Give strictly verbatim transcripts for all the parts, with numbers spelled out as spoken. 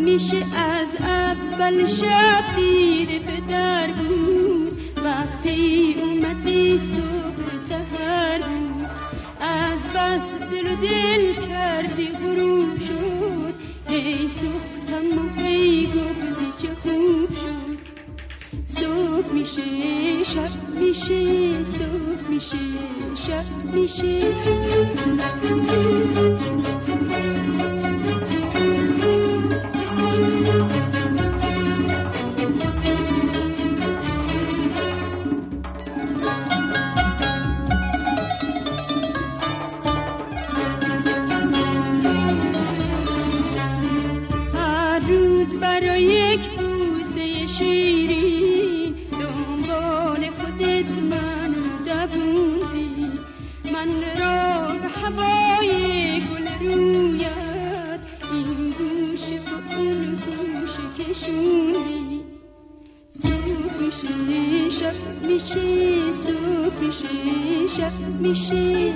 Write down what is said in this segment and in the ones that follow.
میشه از اول شب دیره به در بود، وقتی اومدی صبح سحر بود. از بس دل و دل کردی غروب شد، هی سوختم و هی گفتی چه خوب شد. صبح میشه شب میشه، صبح میشه شب میشه. هر روز برای یک بوسه شیرین دنبال خودت منو دووندی، من را به هوای گل رویت این گوشه و اون گوشه کشوندی. صبح میشه شب میشه، صبح میشه شب میشه.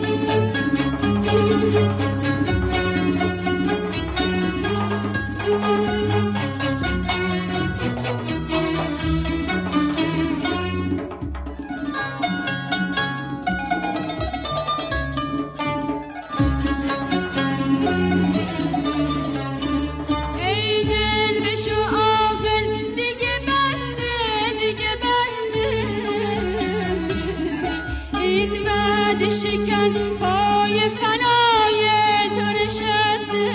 شکن پای فنای تو نشسته،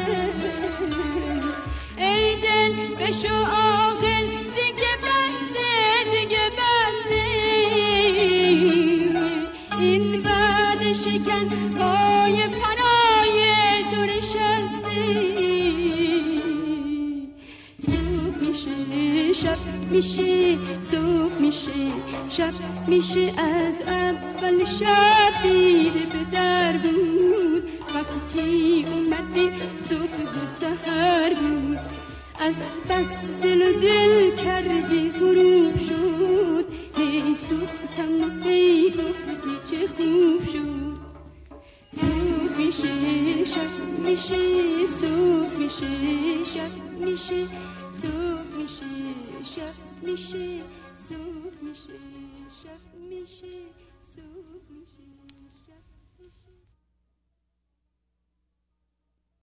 ای دل بشو عاقل دیگه بسته، دیگه بسته. این بعد شکن پای فنای تو نشسته. صبح میشه شب میشه، صبح میشه شب میشه. از اول شب دیده به در بود، وقتی اومدی صبح سحر بود. از بس دل و دل کردی غروب شد، هی سوختم و هی گفتی چه خوب شد. صبح میشه شب میشه، صبح میشه شب میشه، صبح میشه شب میشه، صبح میشه شب میشه، صبح